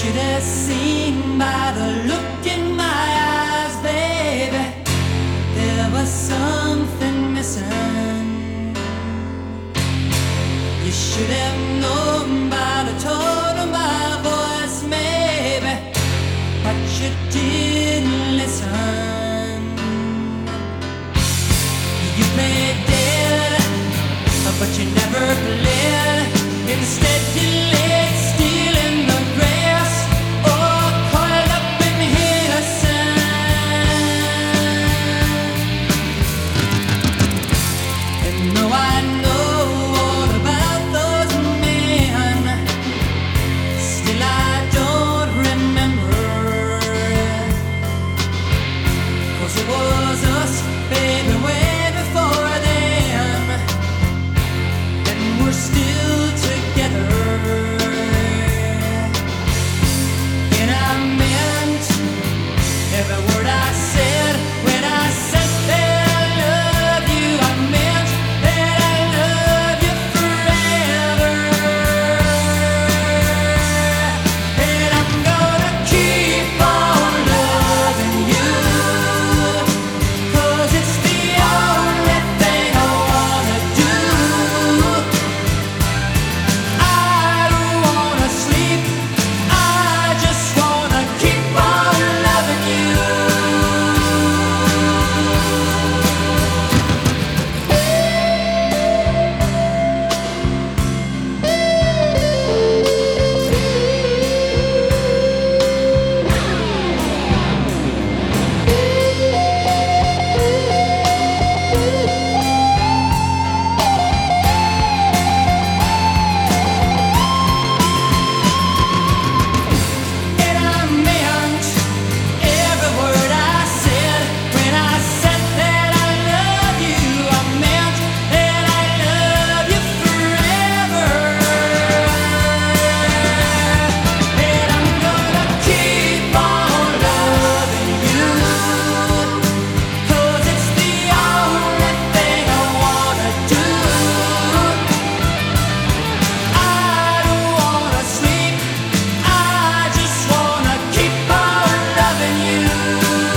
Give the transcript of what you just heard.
should have seen by the look in my eyes, baby, there was something missing. You should have known by the tone of my voice, maybe, but you didn't listen. You played dead, but you never played. Instead you laid still in the grass, or coiled up in his sand. And though I know all about those men, still I don't remember. 'Cause it was us, baby, way before then, and we're still together. And I meant every word I said when I said that I love you. I meant that I love you forever. And I'm gonna keep on loving you, 'cause it's the only thing I wanna do. I don't wanna sleep, I just wanna keep on loving you. And I meant every word I said when I said that I love you. I meant that I love you forever. And I'm gonna keep on loving you, 'cause it's the only thing I wanna do. I don't wanna sleep, I just wanna keep on loving you.